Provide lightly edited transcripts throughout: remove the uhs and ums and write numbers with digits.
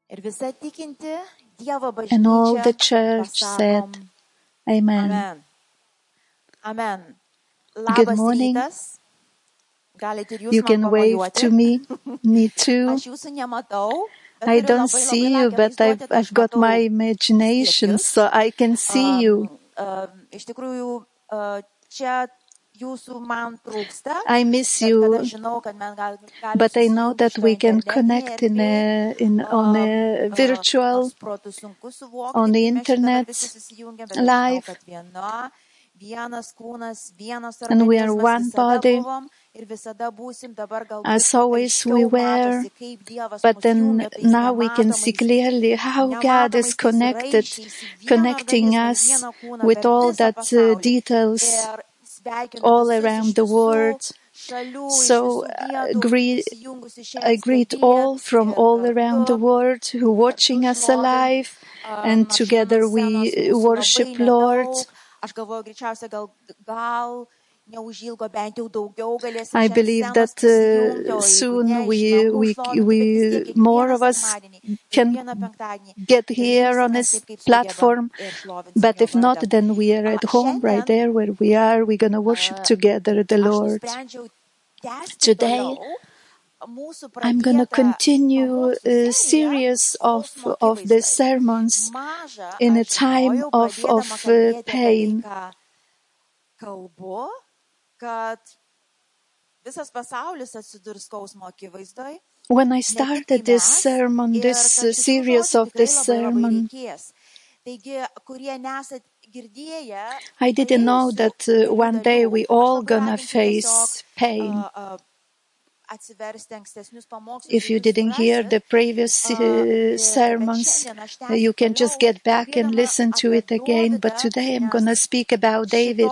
And all the church said, Amen. Amen. Good morning. You can wave to me too. I don't see you, but I've got my imagination, so I can see you. I miss you, but I know that we can connect on a virtual, on the internet, live, and we are one body. As always we were, but then now we can see clearly how God is connecting us with all that details all around the world. So I greet all from all around the world who are watching us alive, and together we worship Lord. I believe that soon we more of us can get here on this platform, but if not, then we are at home right there where we are. We're going to worship together the Lord. Today, I'm going to continue a series of the sermons in a time of pain. When I started this sermon, this series of this sermon, I didn't know that one day we all gonna face pain. If you didn't hear the previous sermons, you can just get back and listen to it again. But today I'm gonna speak about David,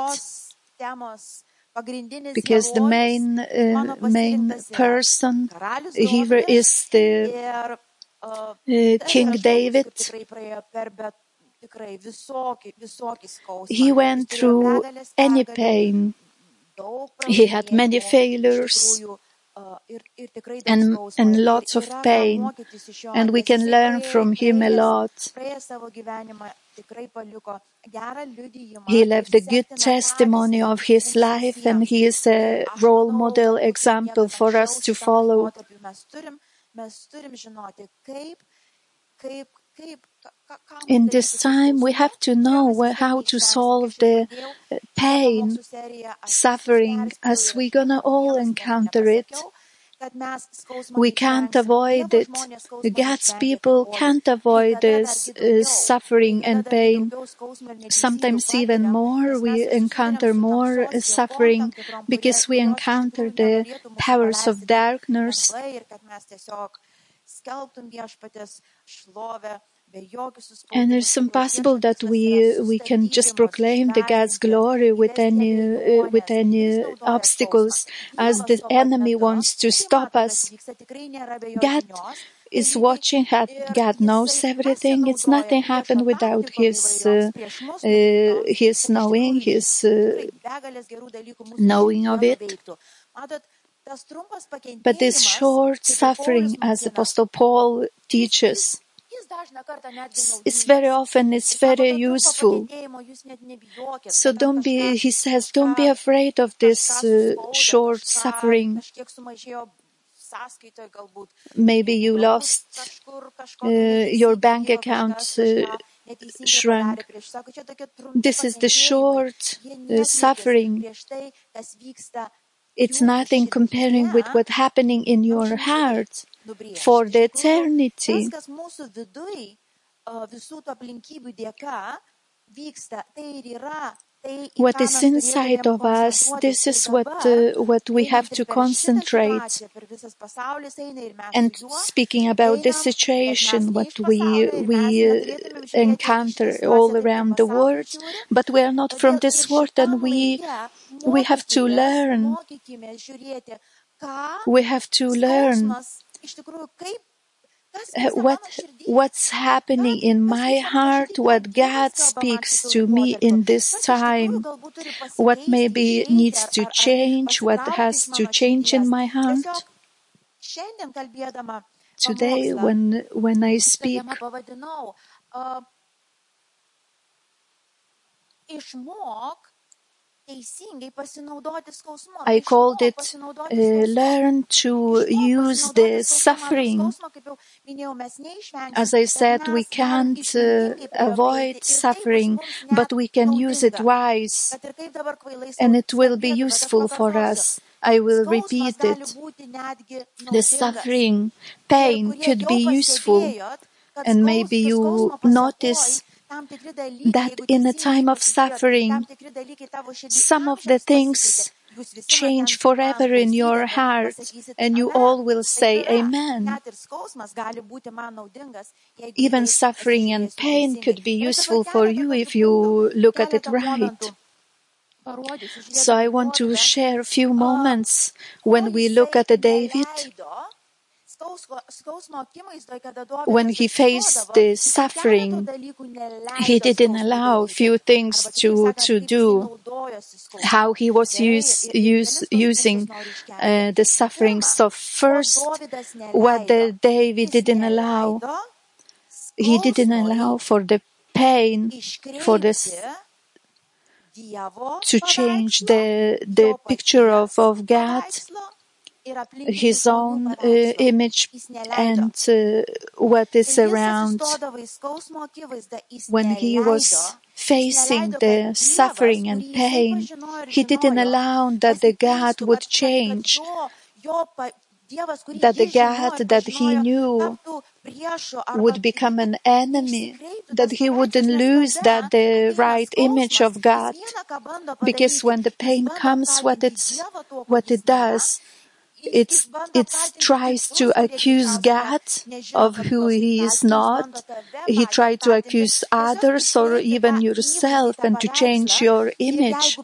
because the main person here is the King David. He went through any pain. He had many failures and lots of pain, and we can learn from him a lot. He left a good testimony of his life, and he is a role model example for us to follow. In this time, we have to know how to solve the pain, suffering, as we're gonna all encounter it. We can't avoid it. God's people can't avoid this suffering and pain. Sometimes even more, we encounter more suffering because we encounter the powers of darkness. And it's impossible that we can just proclaim the God's glory with any obstacles, as the enemy wants to stop us. God is watching. God knows everything. It's nothing happened without His knowing, His knowing of it. But this short suffering, as Apostle Paul teaches, it's very useful. So he says, don't be afraid of this short suffering. Maybe you lost your bank account shrunk. This is the short suffering. It's nothing comparing with what's happening in your heart for the eternity. What is inside of us, this is what we have to concentrate. And speaking about this situation, what we encounter all around the world, but we are not from this world, and we have to learn. We have to learn what's happening in my heart, what God speaks to me in this time, what maybe needs to change, what has to change in my heart. today when I speak. I called it learn to use the suffering. As I said, we can't avoid suffering, but we can use it wise, and it will be useful for us. I will repeat it. The suffering, pain could be useful, and maybe you notice that in a time of suffering, some of the things change forever in your heart, and you all will say amen. Even suffering and pain could be useful for you if you look at it right. So I want to share a few moments when we look at David, when he faced the suffering. He didn't allow few things to do. How he was using the suffering. So first, what David didn't allow, he didn't allow for the pain, for this to change the picture of God, his own image, and what is around. When he was facing the suffering and pain, he didn't allow that the God would change, that the God that he knew would become an enemy, that he wouldn't lose the right image of God. Because when the pain comes, what it does, it tries to accuse God of who he is not. He tries to accuse others or even yourself and to change your image.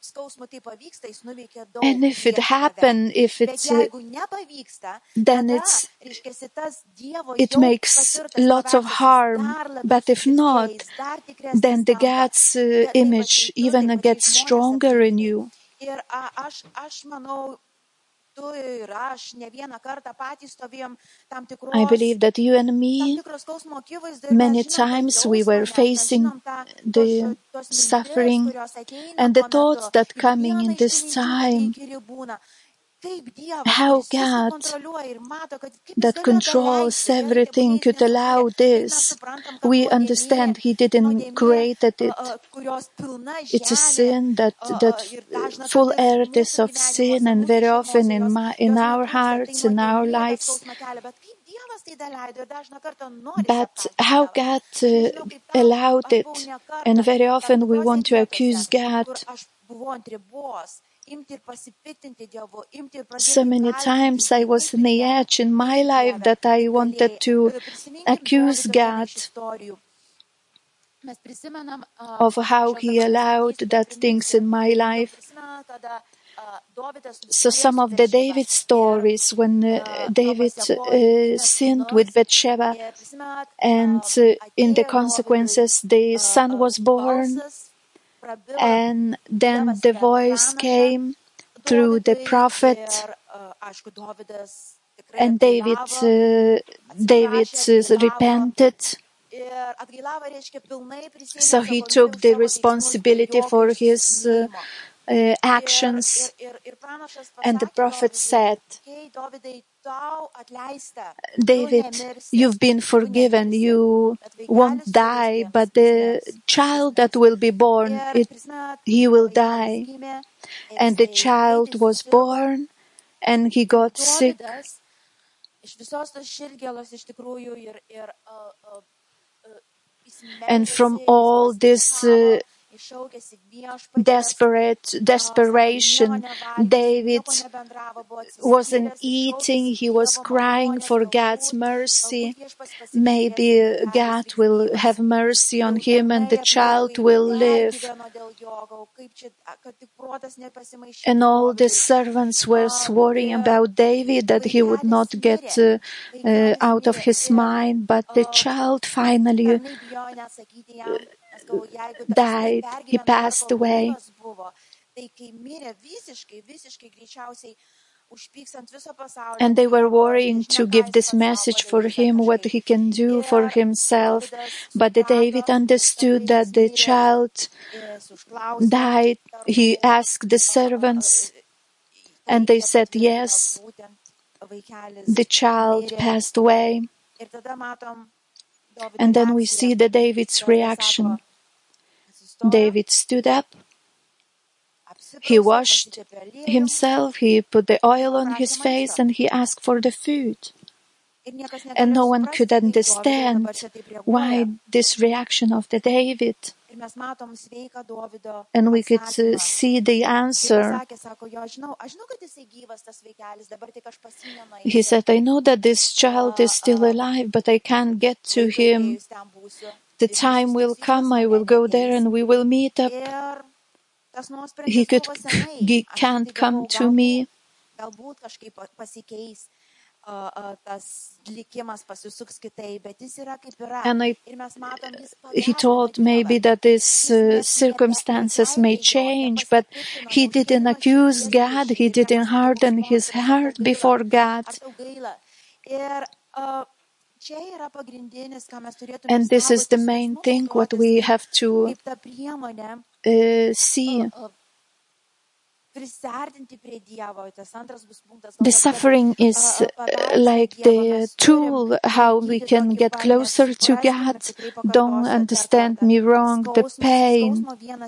And if it happens, then it makes lots of harm. But if not, then the God's image even gets stronger in you. I believe that you and me, many times we were facing the suffering and the thoughts that coming in this time, how God that controls everything could allow this. We understand He didn't create it. It's a sin that full earth is of sin, and very often in our hearts, in our lives. But how God allowed it, and very often we want to accuse God. So many times I was on the edge in my life that I wanted to accuse God of how He allowed that things in my life. So some of the David stories, when David sinned with Bathsheba, and in the consequences the son was born, and then the voice came through the prophet, and David repented. So he took the responsibility for his actions, and the prophet said, David, you've been forgiven, you won't die, but the child that will be born, he will die. And the child was born, and he got sick. And from all this desperation, David wasn't eating, he was crying for God's mercy. Maybe God will have mercy on him and the child will live. And all the servants were worrying about David, that he would not get out of his mind, but the child finally died. He passed away. And they were worrying to give this message for him, what he can do for himself. But David understood that the child died. He asked the servants, and they said, yes, the child passed away. And then we see David's reaction. David stood up. He washed himself, he put the oil on his face, and he asked for the food. And no one could understand why this reaction of the David. And we could see the answer. He said, I know that this child is still alive, but I can't get to him. The time will come, I will go there and we will meet up. He can't come to me. And he thought maybe that his circumstances may change, but he didn't accuse God, he didn't harden his heart before God. And this is the main thing what we have to see. The suffering is like the tool how we can get closer to God. Don't understand me wrong. The pain,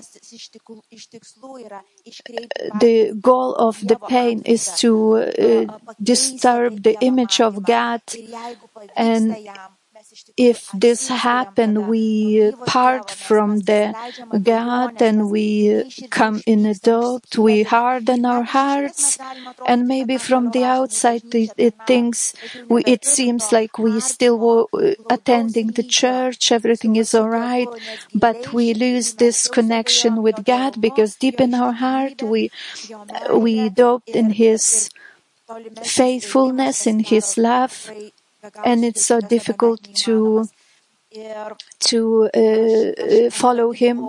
the goal of the pain is to disturb the image of God. And if this happens, we part from the God and we come in a doubt, we harden our hearts, and maybe from the outside it seems like we still attending the church, everything is all right, but we lose this connection with God because deep in our heart we doubt in His faithfulness, in His love. And it's so difficult to follow Him.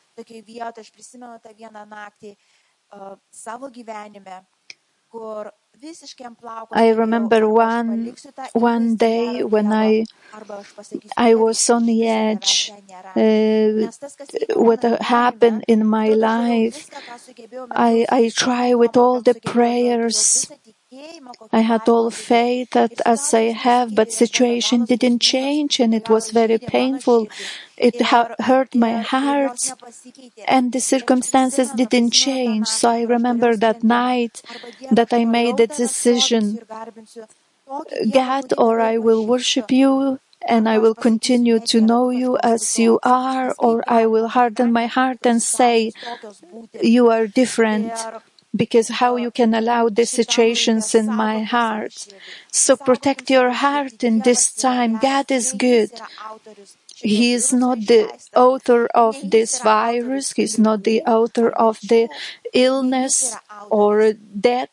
I remember one day when I was on the edge, what happened in my life. I tried with all the prayers. I had all faith as I have, but situation didn't change and it was very painful. It hurt my heart and the circumstances didn't change. So I remember that night that I made the decision, God, or I will worship you and I will continue to know you as you are, or I will harden my heart and say, you are different. Because how you can allow these situations in my heart. So protect your heart in this time. God is good. He is not the author of this virus. He is not the author of the illness or death.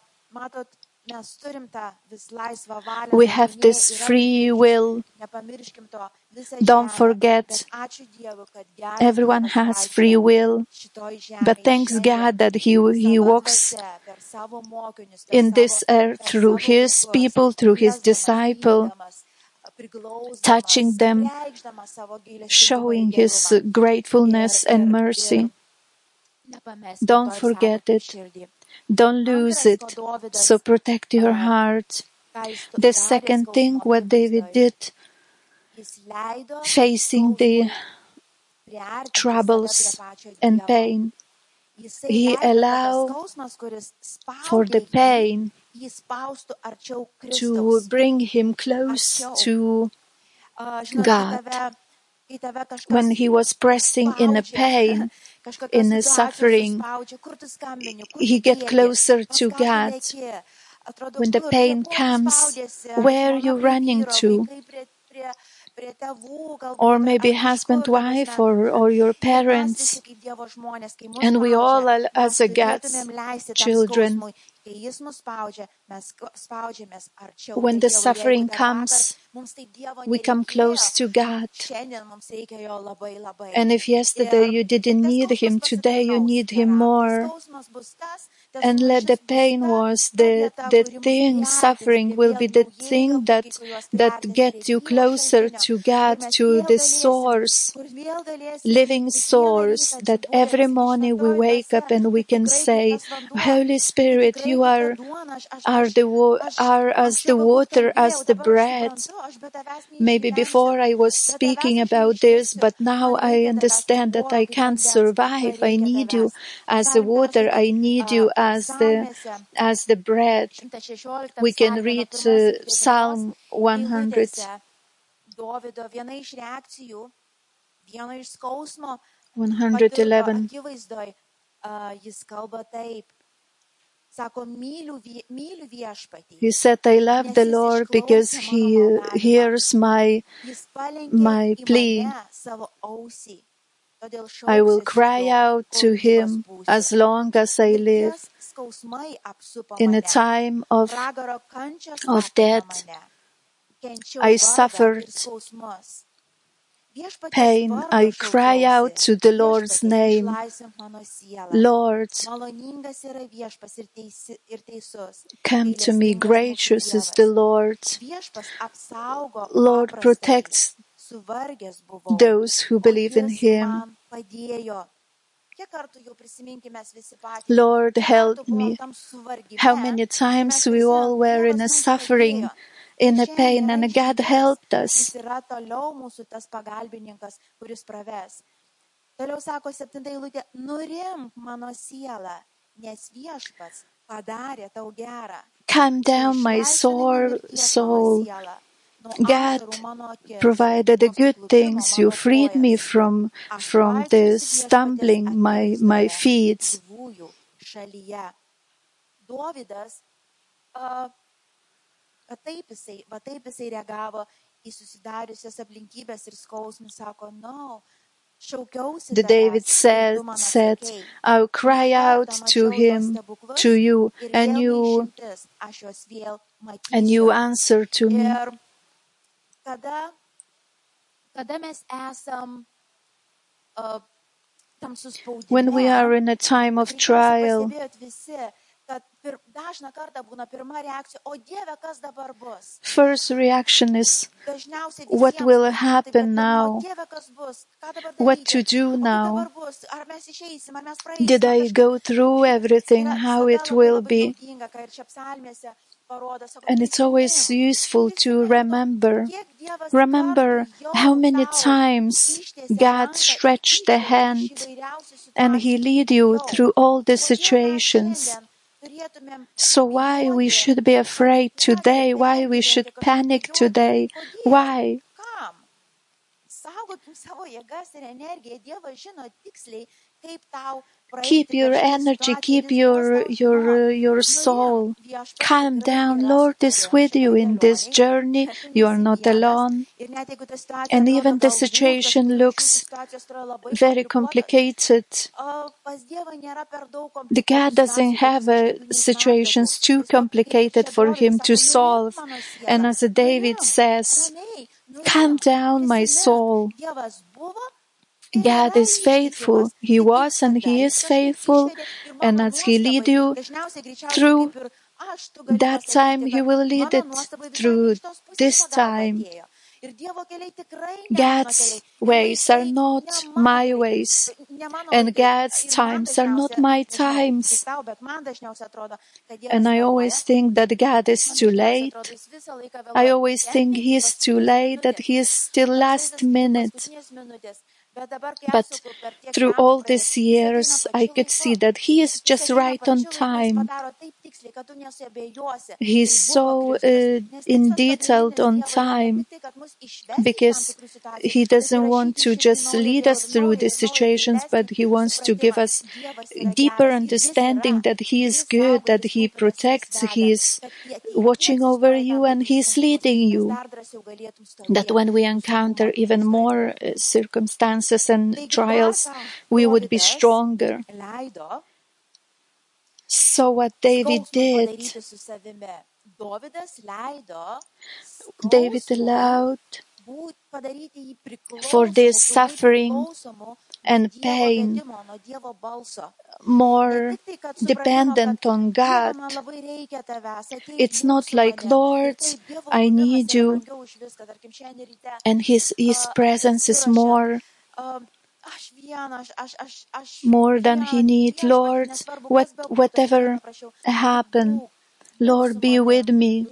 We have this free will. Don't forget, everyone has free will. But thanks God that He walks in this earth through His people, through His disciple, touching them, showing His gratefulness and mercy. Don't forget it. Don't lose it. So protect your heart. The second thing what David did, facing the troubles and pain, he allowed for the pain to bring him close to God. When he was pressing in a pain, in a suffering, he get closer to God. When the pain comes, where are you running to? Or maybe husband, wife, or your parents. And we all, as God's children, When the suffering comes, we come close to God. And if yesterday you didn't need Him, today you need Him more. And let the pain was the thing, suffering will be the thing that get you closer to God, to the source, living source, that every morning we wake up and we can say, Holy Spirit, you are as the water, as the bread. Maybe before I was speaking about this, but now I understand that I can't survive. I need you as the water. I need you as the bread. We can read Psalm 100. 111. He said, I love the Lord because He hears my plea. I will cry out to Him as long as I live. In a time of death, I suffered pain. I cry out to the Lord's name. Lord, come to me, gracious is the Lord. Lord protects those who believe in Him. Lord, help me. How many times we all were in a suffering, in a pain, and God helped us. Toliau sako 7 eilutė, nurimk mano siela, nes Viešpats padarė tau gerą. Calm down my soul. God provided the good things. You freed me from the stumbling my feet. Dovydas, taip jisai reagavo į susidariusias aplinkybės ir skausmus, sako, no. The David said, I'll cry out to Him, to you, and you answer to me. When we are in a time of trial, first reaction is, what will happen now? What to do now? Did I go through everything? How it will be? And it's always useful to remember how many times God stretched the hand and He lead you through all the situations. So why we should be afraid today? Why we should panic today? Why? Keep your energy, keep your soul. Calm down. Lord is with you in this journey. You are not alone. And even the situation looks very complicated. The God doesn't have situations too complicated for Him to solve. And as David says, calm down, my soul. God is faithful. He was and He is faithful. And as He lead you through that time, He will lead it through this time. God's ways are not my ways, and God's times are not my times. And I always think that God is too late. I always think He is too late, that He is still last minute. But through all these years, I could see that He is just right on time. He's so in detailed on time, because He doesn't want to just lead us through the situations, but He wants to give us deeper understanding that He is good, that He protects, He is watching over you, and He is leading you. That when we encounter even more circumstances and trials, we would be stronger. So what David did, David allowed for this suffering and pain more dependent on God. It's not like, Lord, I need you, and His presence is more than He needs. Lord, whatever happen, Lord, be with me.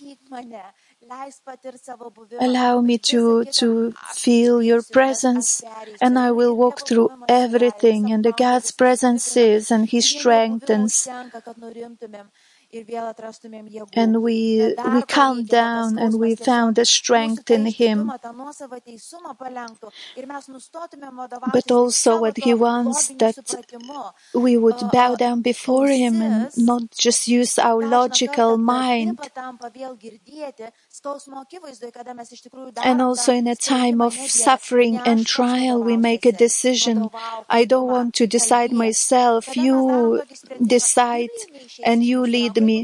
Allow me to feel your presence, and I will walk through everything. And God's presence is, and He strengthens. And we calm down, and we found the strength in Him. But also what He wants, that we would bow down before Him and not just use our logical mind. And also in a time of suffering and trial, we make a decision. I don't want to decide myself. You decide and you lead me.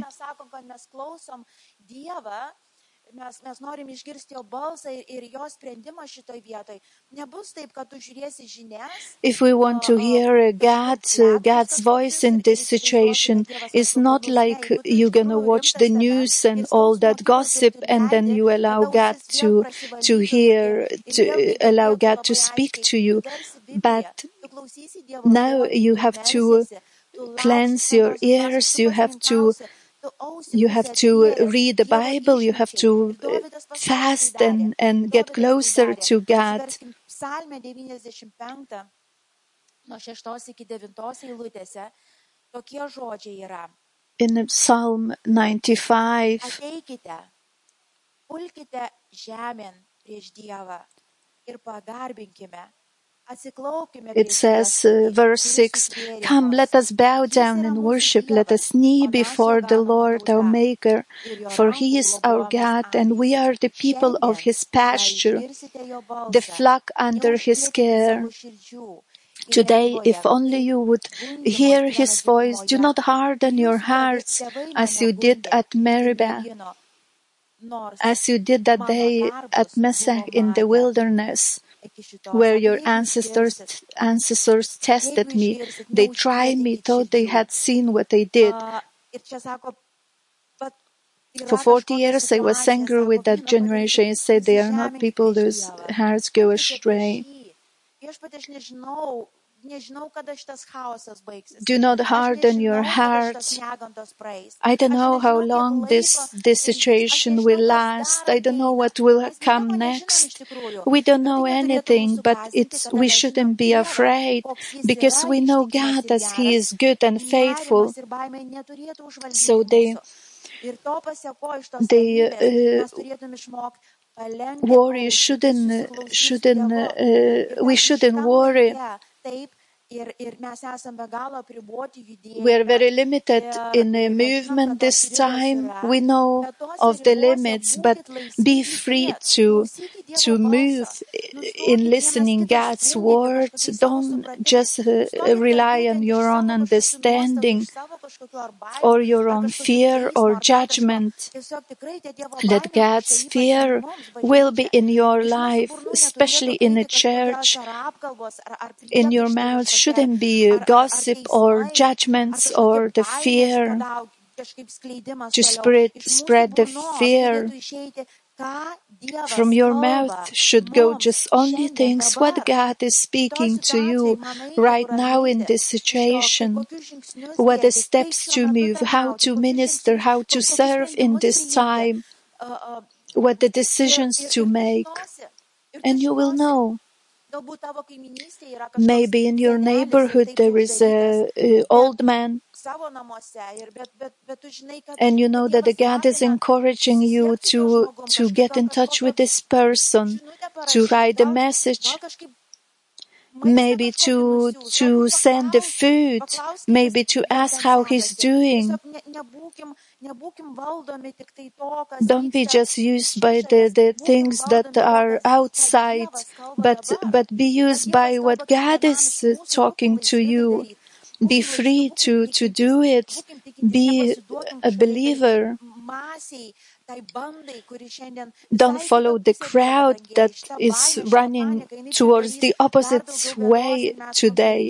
Mes norim išgirsti jo balsą ir jo sprendimą šitoj vietoj. Nebus taip, kad tu žiūrėsi žinias. If we want to hear God's voice in this situation, it's not like you're gonna watch the news and all that gossip, and then you allow God to hear, to allow God to speak to you. But now you have to cleanse your ears. You have to read the Bible, you have to fast and get closer to God. Psalmė 95, nuo 6 iki 9 eilutėse, tokie žodžiai yra. In Psalm 95, Ateikite, pulkite žemėn prieš Dievą ir pagarbinkime. It says, verse 6, "Come, let us bow down and worship. Let us kneel before the Lord our Maker, for He is our God, and we are the people of His pasture, the flock under His care. Today, if only you would hear His voice, do not harden your hearts as you did at Meribah, as you did that day at Messah in the wilderness, where your ancestors tested me. They tried me, thought they had seen what I did. For 40 years I was angry with that generation. I said they are not people whose hearts go astray. Do not harden your hearts. I don't know how long this situation will last. I don't know what will come next. We don't know anything, but we shouldn't be afraid, because we know God as He is good and faithful. So worry we shouldn't worry. We are very limited in movement this time. We know of the limits, but be free to move in listening God's words. Don't just rely on your own understanding or your own fear or judgment. Let God's fear will be in your life, especially in a church. In your mouth shouldn't be gossip or judgments or the fear, to spread the fear. From your mouth should go just only things what God is speaking to you right now in this situation. What the steps to move, how to minister, how to serve in this time, what the decisions to make. And you will know. Maybe in your neighborhood there is an old man, and you know that God is encouraging you to get in touch with this person, to write a message, maybe to send the food, maybe to ask how he's doing. Don't be just used by the things that are outside, but be used by what God is talking to you. Be free to do it. Be a believer. Don't follow the crowd that is running towards the opposite way today.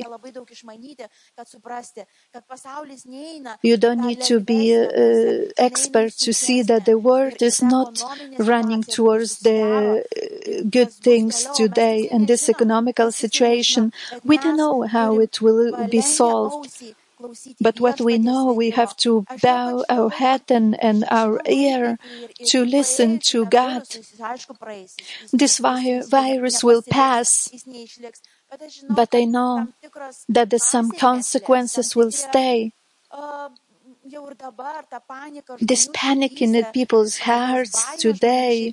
You don't need to be an expert to see that the world is not running towards the good things today. And this economical situation, we don't know how it will be solved. But what we know, we have to bow our head and our ear to listen to God. This virus will pass, but I know that some consequences will stay. This panic in the people's hearts today,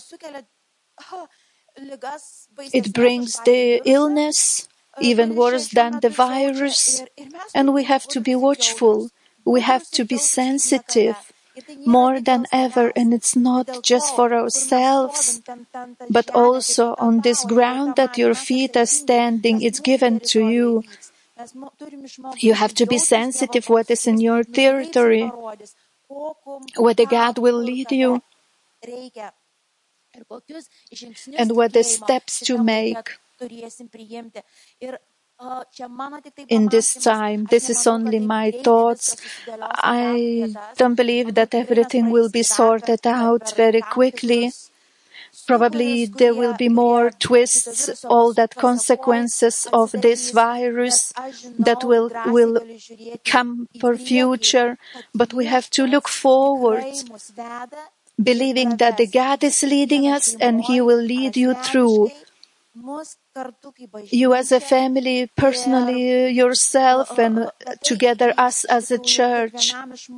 it brings the illness, even worse than the virus, and we have to be watchful. We have to be sensitive more than ever, and it's not just for ourselves, but also on this ground that your feet are standing, it's given to you. You have to be sensitive what is in your territory, whether God will lead you, and what the steps to make. In this time, this is only my thoughts. I don't believe that everything will be sorted out very quickly. Probably there will be more twists, all that consequences of this virus that will come for future. But we have to look forward, believing that the God is leading us and He will lead you through. You as a family, personally yourself, and together us as a church.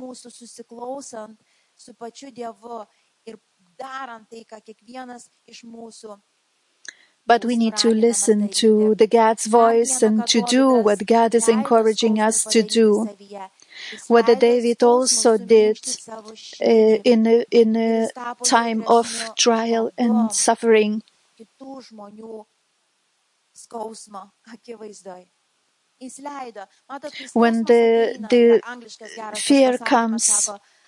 But we need to listen to the God's voice and to do what God is encouraging us to do. What David also did in a time of trial and suffering. When the fear comes,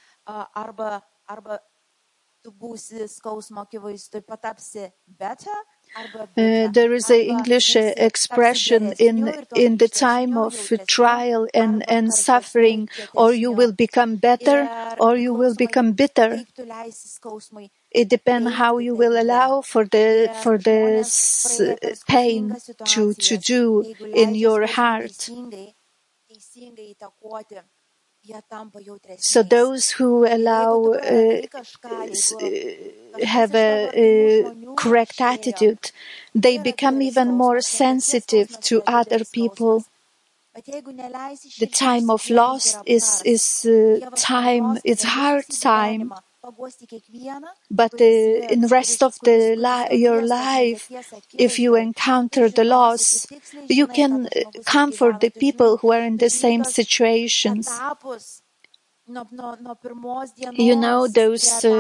there is an English expression in the time of trial and suffering, or you will become better or you will become bitter. It depends how you will allow for this pain to do in your heart. So those who allow have a correct attitude, they become even more sensitive to other people. The time of loss is time, it's hard time. But in the rest of your life, if you encounter the loss, you can comfort the people who are in the same situations. You know those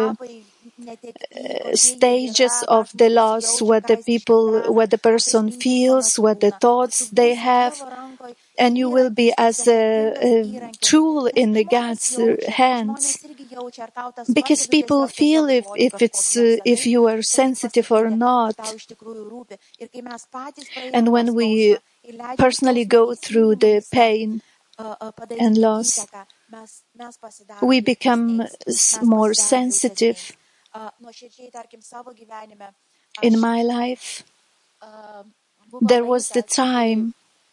stages of the loss, what the person feels, what the thoughts they have, and you will be as a tool in the God's hands. Because people feel if you are sensitive or not. And when we personally go through the pain and loss, we become more sensitive. In my life, there was the time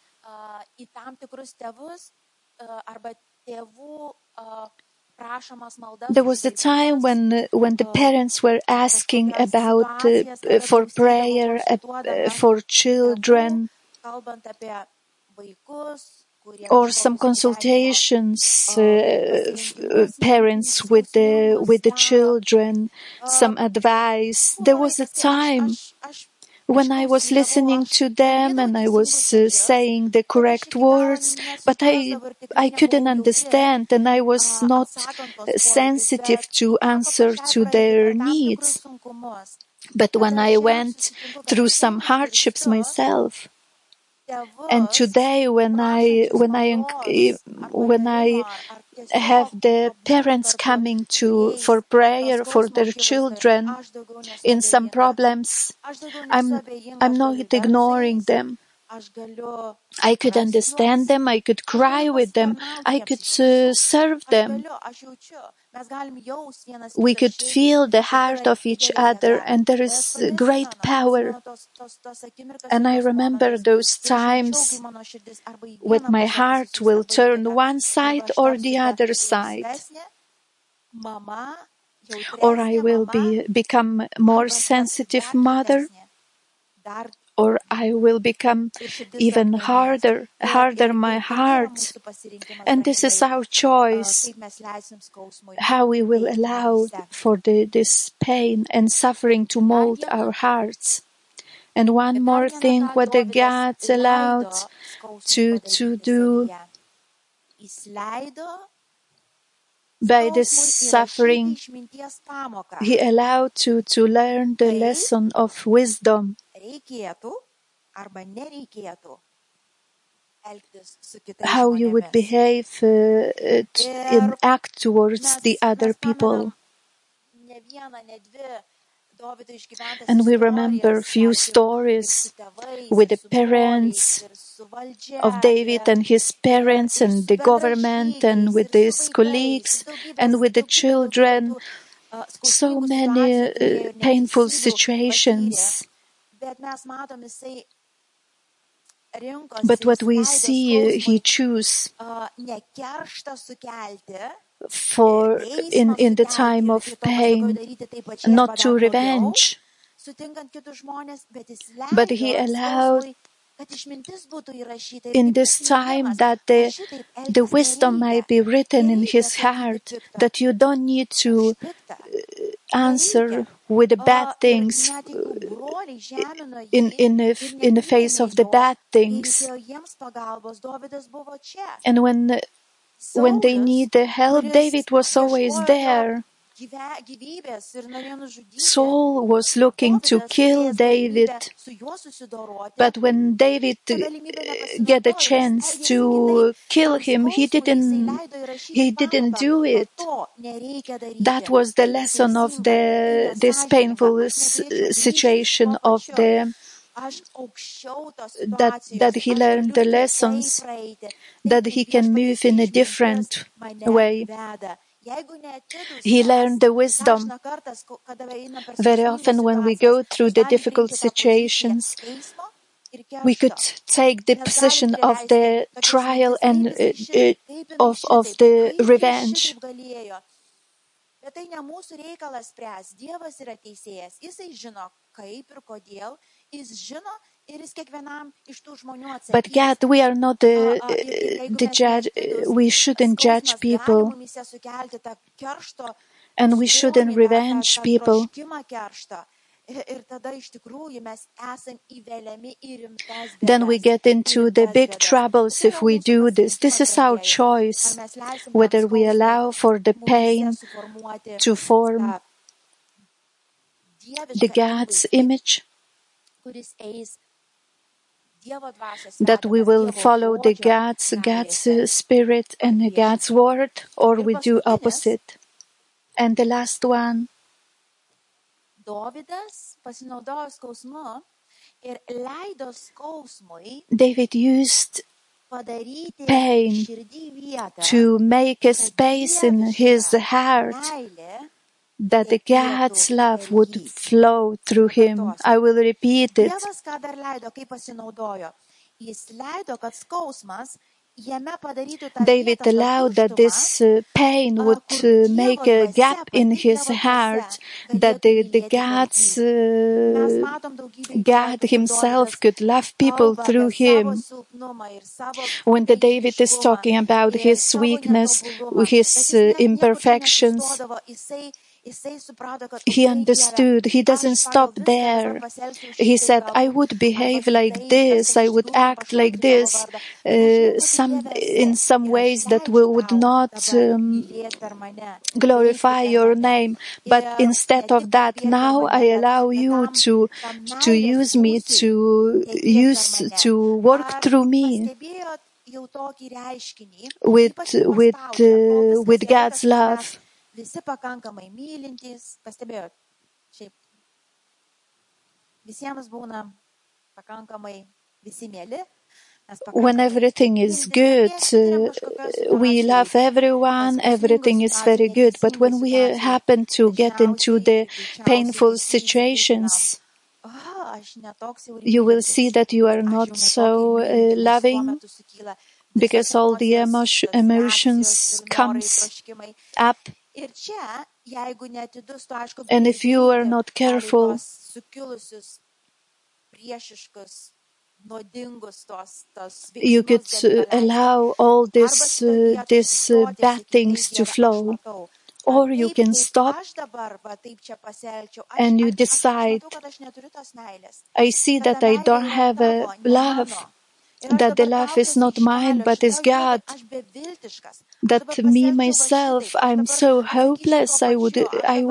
when the parents were asking about for prayer for children, or some consultations, parents with the children, some advice. There was a time when I was listening to them and I was saying the correct words, but I couldn't understand and I was not sensitive to answer to their needs. But when I went through some hardships myself, and today when I have the parents coming for prayer for their children in some problems. I'm not ignoring them. I could understand them, I could cry with them, I could serve them. We could feel the heart of each other, and there is great power. And I remember those times when my heart will turn one side or the other side, or I will become more sensitive mother, or I will become even harder my heart. And this is our choice, how we will allow for this pain and suffering to mold our hearts. And one more thing, what the God allowed to do by this suffering, He allowed to learn the lesson of wisdom. How you would behave in act towards the other people. And we remember few stories with the parents of David and his parents and the government and with his colleagues and with the children. So many painful situations. But what we see, he chose for in the time of pain, not to revenge, but he allowed in this time that the wisdom might be written in his heart, that you don't need to answer with the bad things in the face of the bad things. And when they need the help, David was always there. Saul was looking to kill David, but when David get a chance to kill him, he didn't do it. That was the lesson of this painful situation of that he learned the lessons, that he can move in a different way. He learned the wisdom. Very often when we go through the difficult situations, we could take the position of the trial and of the revenge. Bet tai ne mūsų reikalas spręs. Dievas yra teisėjas. Jisai žino, kaip ir kodėl. Jis žino ir jis kiekvienam iš tų žmonių atsakys. But God, we are not the judge. We shouldn't judge people. And we shouldn't revenge people. Then we get into the big troubles if we do this. This is our choice, whether we allow for the pain to form the God's image, that we will follow the God's spirit and God's word, or we do opposite. And the last one, David used pain to make a space in his heart that the God's love would flow through him. I will repeat it. David allowed that this pain would make a gap in his heart, that God himself could love people through him. When David is talking about his weakness, his imperfections, he understood. He doesn't stop there. He said, I would behave like this, I would act like this, in some ways that would not glorify your name. But instead of that, now I allow you to use me, to work through me. jau tokį reiškinį, with ypač kai paspaudžia, kol viskas with gerai, God's kažkaip mes love. visi pakankamai mylintys, pastebėjot, šiaip visiems būna pakankamai visi mėli, mes When pakankamai everything is mylintys, bet good, kai atsiduriam kažkokioje we love situacijoje, everyone, everything is very good. But when we happen to get into the painful situations, aš netoks jau ir you will mylintis, see that you are aš jau not netokia so ir mylinti, nes tuo loving, metu sukyla because visos all the emocijos, tas emotions reakcijos ir norai, comes troškimai. up. Ir čia, jeigu netidus, tu aišku, And gali if you are veikti not palei careful, tuos sukilusius, priešiškus, nuodingus tos you could veiksmus gali paleisti. allow all Arba this šitoj vietoj this sustoti ir bad sakyti, things taip, to Dieve, aš flow, matau, or kad you taip, can kaip stop aš dabar va taip čia pasielgčiau, and you aš decide, matau, kad aš neturiu tos meilės, I see kad ta that I meilė don't yra have a tavo, ne love, mano. Ir aš that the dabar love is traukiuosi not iš mine, kelio, but is šitoj vietoj God, aš beviltiškas, aš that dabar me pasielgčiau va myself, šitaip, aš I'm dabar so atsakyčiau hopeless, tuo pačiu,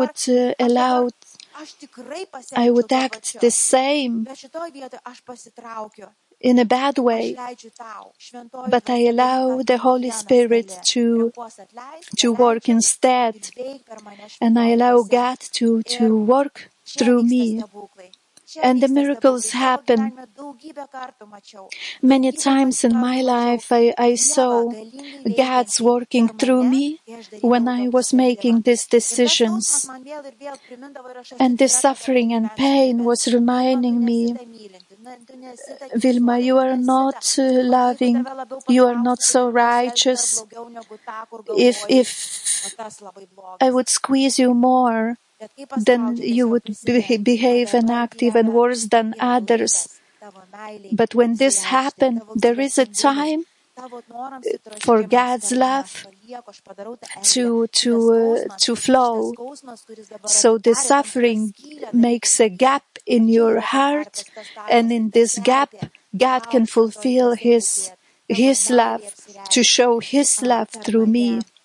aš dabar aš tikrai I pasielgčiau would tuo act pačiu, the same bet šitoj vietoj aš pasitraukiu, in a bad aš way, leidžiu tau, šventoji but I dvasia, daryk, allow ką the tu Holy vienas Spirit gali, renkuos atleisti, to work paleidžiu instead, ir veik per mane and I šventoji allow dvasia. God to Ir work čia through vyksta me, stebuklai. Čia and the vyksta miracles stebuklai. Savo happen. gyvenime daugybę kartų mačiau. Many Daugybę times in my kartų mačiau life, I Dievą saw galingai God's veikiantį working per through mane, me kai aš when darydavau I tokį was sprendimą. making these Ir tas skausmas decisions. man vėl ir vėl primindavo ir aš And the atsiduriu, kad tu suffering and negyvensi pain tame. was Vilma, tu reminding nesi me, ta mylinti, tu nesi ta Vilma, teisuolė, you tu are nesi ta. not Ir va, jeigu loving, tave labiau you are not paspausiu, tu so gali pasielgti dar righteous. blogiau negu tą, kur If galvoji, o if tas labai I blogas. would squeeze you more, Bet kai then paspaudžiu, you tiesiog would prisiminti, o behave and dabar act even Dieve worse than yra others. laikas tavo meiliai But when this apsireikšti, happened, tavo there is a gailestingumui, time tavo norams ir for troškimams God's per mane. Aš love palieku, aš padarau tą erdvę. to flow. Kuris dabar So the atidarė tam tikrą suffering skylę makes tarytum a manyje. gap in Va čia your yra tas heart, tarpas, tas and tarpas ir in ta this gap, terpė. God Tau can šventoji fulfill dvasia tekėt, tavo His meilė love, to apsireikšti show His love per through me mane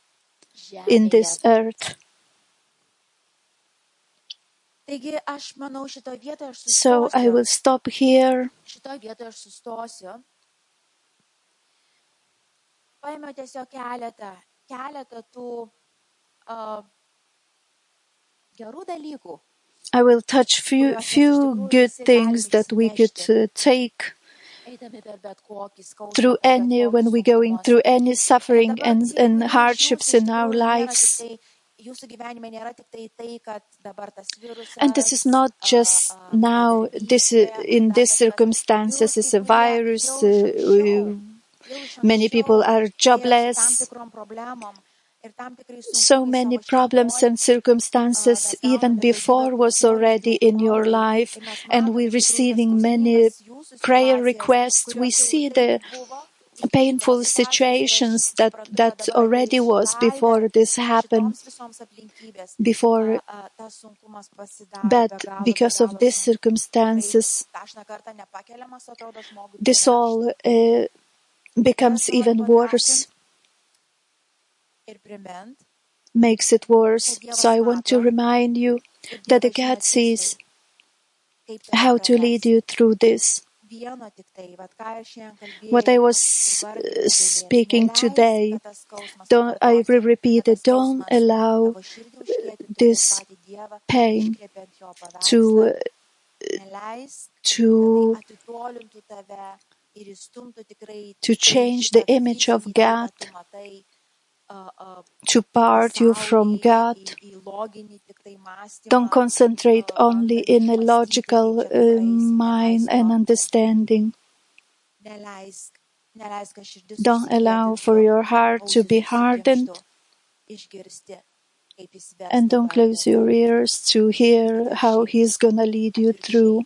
in žemėje. this earth. Taigi aš manau, šitoj vietoje aš So I will sustosiu. stop here. Šitoj vietoje aš sustosiu. Paėmiau tiesiog keletą tų gerų dalykų. I will touch few good things that we could take through when we're going through any suffering and hardships in our lives. And this is not just now, in these circumstances is a virus, many people are jobless, so many problems and circumstances even before was already in your life, and we're receiving many prayer requests. We see the painful situations that already was before this happened, but because of these circumstances, this all becomes even worse, makes it worse. So I want to remind you that God sees how to lead you through this. What I was speaking today, I will repeat it, don't allow this pain to change the image of God, to part you from God. Don't concentrate only in a logical mind and understanding. Don't allow for your heart to be hardened, and don't close your ears to hear how He's gonna lead you through.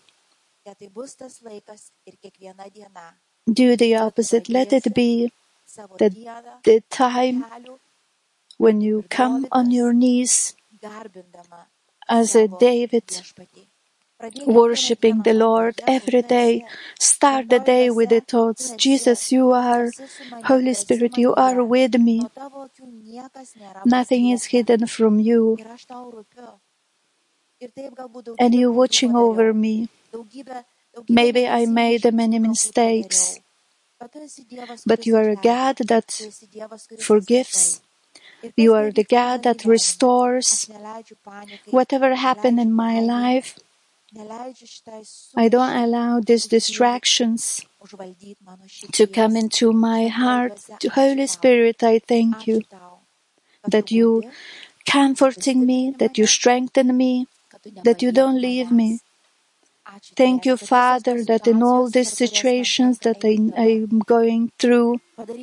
Do the opposite. Let it be the time when you come on your knees as a David, worshiping the Lord every day. Start the day with the thoughts, Jesus, you are, Holy Spirit, you are with me. Nothing is hidden from you. And you're watching over me. Maybe I made many mistakes. But you are a God that forgives. You are the God that restores. Whatever happened in my life, I don't allow these distractions to come into my heart. Holy Spirit, I thank you that you comforting me, that you strengthen me, that you don't leave me. Thank you, Father, that in all these situations that I'm going through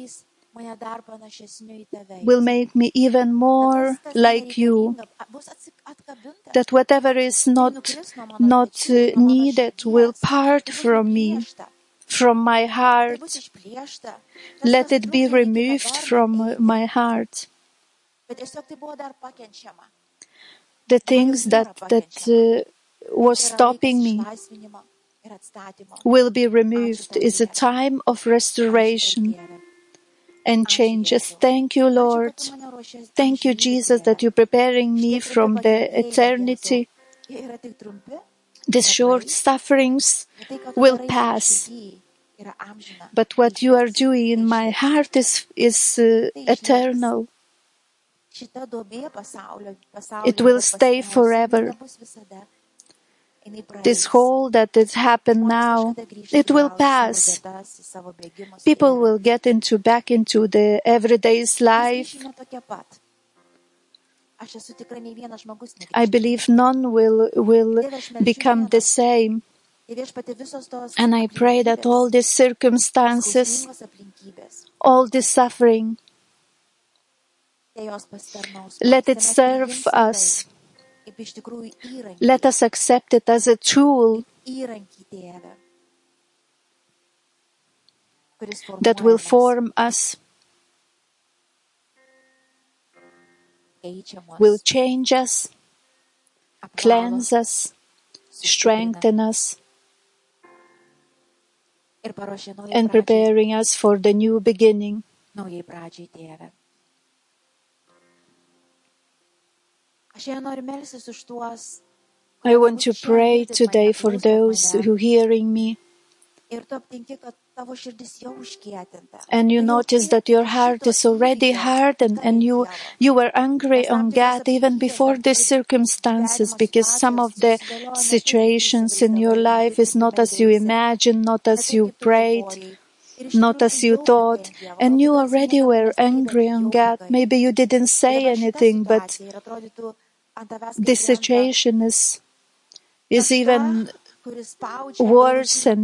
will make me even more like you. That whatever is not needed will part from me, from my heart. Let it be removed from my heart. The things that was stopping me will be removed. It's a time of restoration and changes. Thank you, Lord. Thank you, Jesus, that you're preparing me from the eternity. These short sufferings will pass. But what you are doing in my heart is eternal. It will stay forever. This hole that has happened now, it will pass. People will get back into the everyday's life. I believe none will become the same. And I pray that all these circumstances, all this suffering, let it serve us. Let us accept it as a tool that will form us, will change us, cleanse us, strengthen us, and preparing us for the new beginning. I want to pray today for those who are hearing me. And you notice that your heart is already hardened and you were angry on God even before these circumstances, because some of the situations in your life is not as you imagined, not as you prayed, not as you thought, and you already were angry on God. Maybe you didn't say anything, but this situation is even worse, and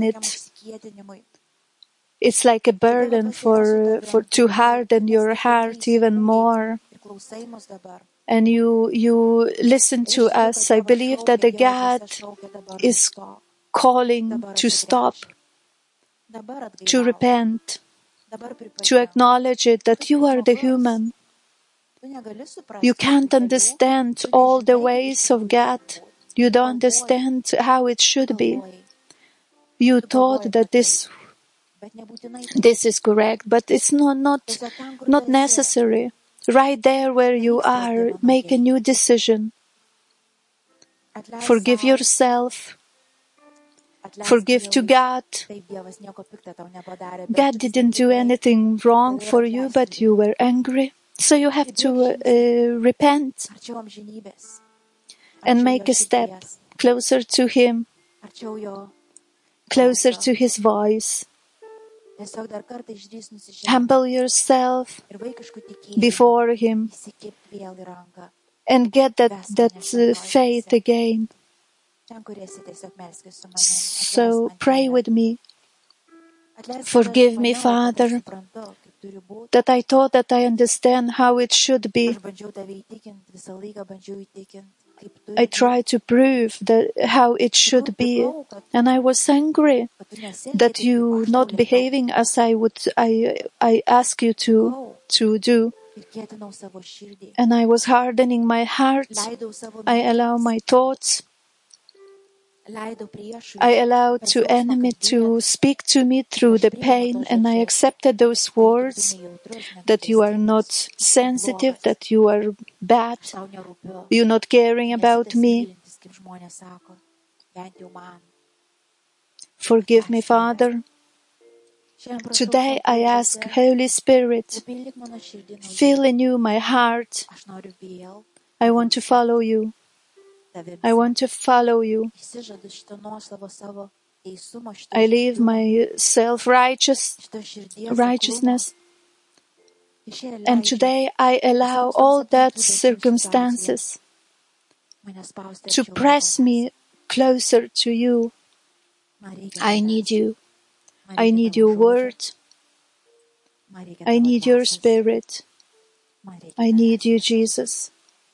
it's like a burden for to harden your heart even more. And you listen to us. I believe that the God is calling to stop, to repent, to acknowledge it, that you are the human. You can't understand all the ways of God. You don't understand how it should be. You thought that this is correct, but it's not necessary. Right there where you are, make a new decision. Forgive yourself. Forgive to God. God didn't do anything wrong for you, but you were angry. So you have to repent and make a step closer to Him, closer to His voice. Humble yourself before Him and get that faith again. So pray with me. Forgive me, Father, that I thought that I understand how it should be. I tried to prove how it should be, and I was angry that you not behaving as I ask you to do. And I was hardening my heart. I allow my thoughts. I allowed to enemy to speak to me through the pain, and I accepted those words that you are not sensitive, that you are bad, you're not caring about me. Forgive me, Father. Today I ask, Holy Spirit, fill anew my heart. I want to follow you. I want to follow you. I leave my self-righteousness. And today I allow all that circumstances to press me closer to you. I need you. I need your word. I need your spirit. I need you, Jesus.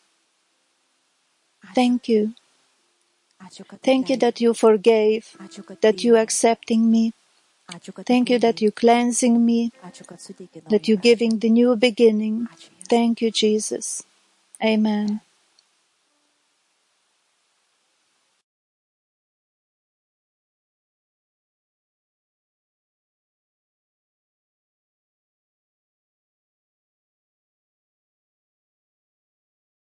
Thank you. Thank you that you forgave, that you accepting me. Thank you that you cleansing me, that you giving the new beginning. Thank you, Jesus. Amen.